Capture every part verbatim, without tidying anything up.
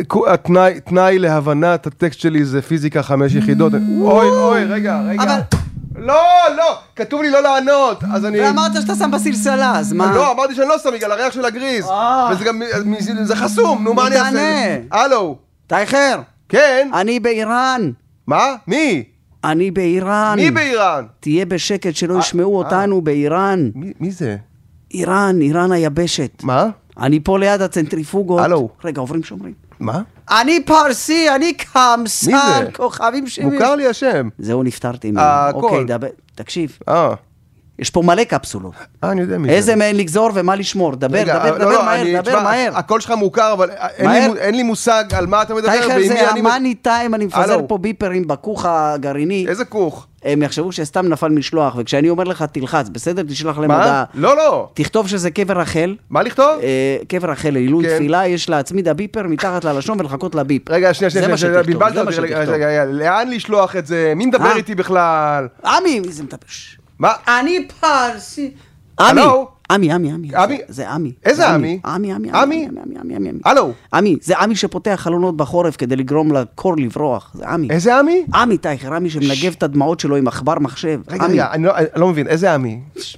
תנאי להבנת הטקסט שלי זה פיזיקה חמש יחידות. אוי, אוי, רגע, רגע. אבל... לא, לא, כתוב לי לא לענות, אז אני... ואמרת שאתה שם בסלסלה, אז מה? לא, אמרתי שאני לא שם בגלל הריח של הגריז. וזה גם, זה חסום, נו, מה אני אעשה? הלו. טייכר. כן. אני באיראן. מה? מי? אני באיראן. מי באיראן? תהיה בשקט שלא ישמעו אותנו באיראן. מי זה? איראן, איראן היבשת. מה? אני פה ליד הצנטריפוגות. הלו. רגע, עוברים שומרים. מה? אני פרסי, אני קמסן, כוכבים שמש. מוכר לי השם. זהו, נפטרתי ממנו. אוקיי, דבר, תקשיב. אה. יש פה מלא קפסולות. אה, אני יודע מי זה. איזה מהן לגזור ומה לשמור. דבר, דבר, דבר מהר, דבר מהר. הכל שלך מוכר, אבל אין לי מושג על מה אתה מדבר. טייכר, זה המאני טיים, אני מפזר פה ביפרים בכוך הגרעיני. איזה כוך? הם יחשבו שסתם נפל משלוח, וכשאני אומר לך תלחץ, בסדר, תשלח להם הודעה. לא, לא. תכתוב שזה קבר רחל. מה לכתוב? קבר רחל, לעילוי תפילה, יש להצמיד הביפר מתחת ללשון ולחכות לביפ. רגע, שנייה, שנייה, שנייה, בלבלת אותי, לאן לשלוח את זה? מי מדבר איתי בכלל? עמי, מי זה מטפש? מה? אני פרסי. עמי, עמי, עמי, עמי. זה עמי. איזה עמי? עמי, עמי, עמי? עמי, עמי. הלו. עמי, זה עמי שפותח חלונות בחורף כדי לגרום לקור לברוח. זה עמי. איזה עמי? עמי, טייכר, עמי שמנגב את הדמעות שלו עם עכבר מחשב. רגע, רגע, אני לא מבין, איזה עמי?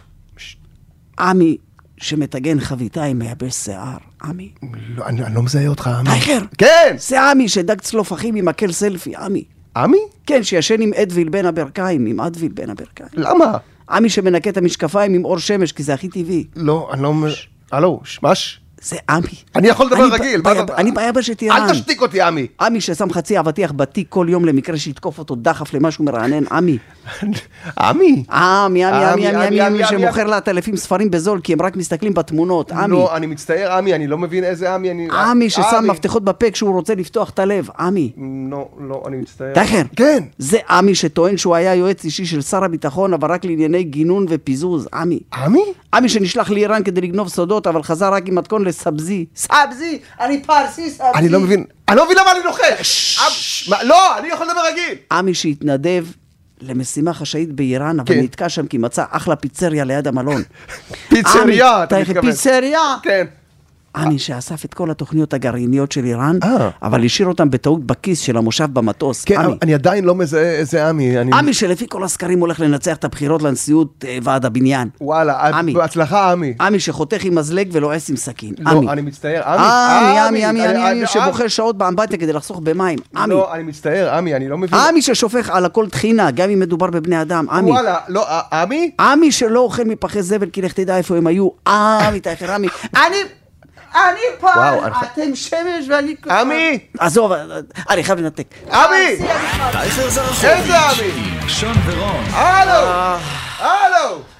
עמי שמתגן חביתה עם מייבש שיער. עמי. לא, אני לא מזהה אותך, עמי. טייכר. כן. זה עמי שדג צלופחים עם מקל סלפי, עמי. עמי? כן, שישן עם אדוויל בין הברכיים, עם אדוויל בין הברכיים. למה? עמי שמנקה את המשקפיים עם אור שמש, כי זה הכי טבעי. לא, אני לא... הלו, שמש? זה עמי. אני יכול לדבר רגיל. אני ביבשת איראן. אל תשתיק אותי, עמי. עמי ששם חצי אבטיח בתיק כל יום למקרה שיתקוף אותו דחף למשהו מרענן. עמי. עמי? עמי, עמי, עמי, עמי, עמי, שמוכר לעטלפים ספרים בזול, כי הם רק מסתכלים בתמונות. עמי. לא, אני מצטער, עמי, אני לא מבין איזה עמי. עמי ששם מפתחות בפה כשהוא רוצה לפתוח את הלב. עמי. לא, לא, אני מצטער. טייכר. כן. זה עמי שטוען שהוא היה יועץ אישי של שר הביטחון, אבל רק לענייני גינון ופיזוז. עמי. עמי? עמי שנשלח לאיראן כדי לגנוב סודות, אבל חזר רק עם מתכון לסבזי. סבזי! אני פרסי, סבזי! אני לא מבין, אני לא מבין למה אני נוחש! לא, אני יכול לדבר רגיל! עמי שהתנדב למשימה חשאית באיראן, אבל נתקע שם כי מצא אחלה פיצריה ליד המלון. פיצריה, אתה מתכוון. פיצריה! כן. עמי שאסף את כל התוכניות הגרעיניות של איראן, אבל השאיר אותם בטעות בכיס של המושב במטוס. כן, אני עדיין לא מזהה איזה עמי. עמי שלפי כל הסקרים הולך לנצח את הבחירות לנשיאות ועד הבניין. וואלה, בהצלחה עמי. עמי שחותך עם מזלג ולועס עם סכין. לא, אני מצטער. עמי, עמי, עמי, עמי, שבוחר שעות באמבטיה כדי לחסוך במים. עמי. לא, אני מצטער, עמי, אני לא מבין. עמי ששופך על הכל תחינה, גם אם מדובר בבני אדם. עמי. וואלה, לא, עמי? עמי שלא אוכל מפחי זבל, כי לך תדע איפה הם היו. עמי, טייכר, עמי. אני... אני פה, אתם שמש ואני... עמי! עזוב, אני חייב לנתק. עמי! טייכר זרחוביץ' איזה עמי? שון ורון. הלו! הלו!